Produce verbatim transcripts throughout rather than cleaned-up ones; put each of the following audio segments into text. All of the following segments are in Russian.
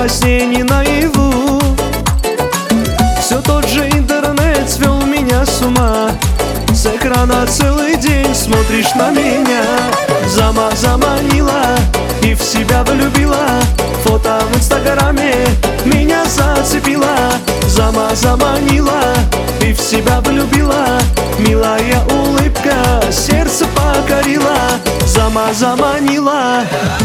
во сне, не наяву. Все тот же интернет свел меня с ума. С экрана целый день смотришь на меня. Зама заманила и в себя влюбила. Фото в инстаграме меня зацепила. Зама заманила и в себя влюбила. Милая улыбка сердце покорила. Зама заманила.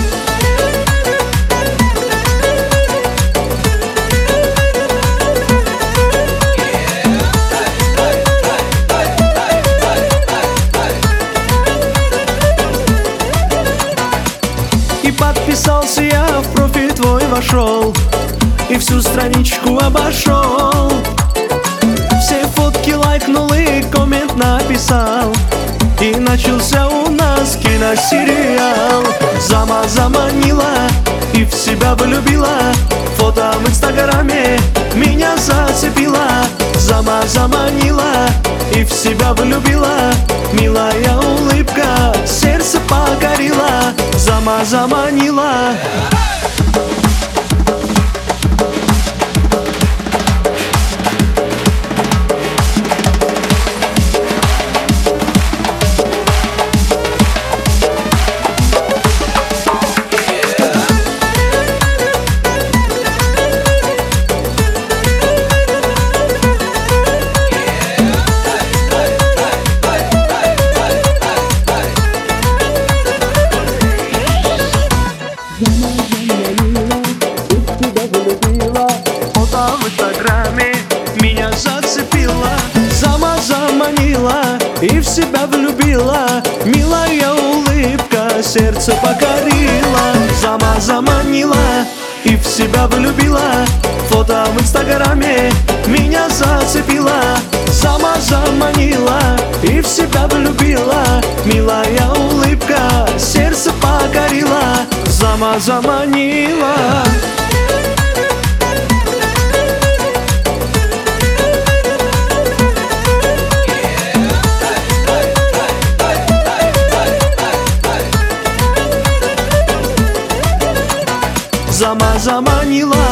Подписался я, в профиль твой вошел и всю страничку обошел. Все фотки лайкнул и коммент написал. И начался у нас киносериал. Зама заманила и в себя влюбила. Фото в инстаграме меня зацепила. Зама заманила и в себя влюбила. Милая улыбка сердце покорила. Зама заманила. Фото в инстаграме меня зацепила. Зама заманила и в себя влюбила. Милая улыбка сердце покорила. Зама заманила и в себя влюбила. Фото в инстаграме меня зацепила. Зама заманила и в себя влюбила. Милая улыбка сердце покорила. Зама заманила. Зама заманила.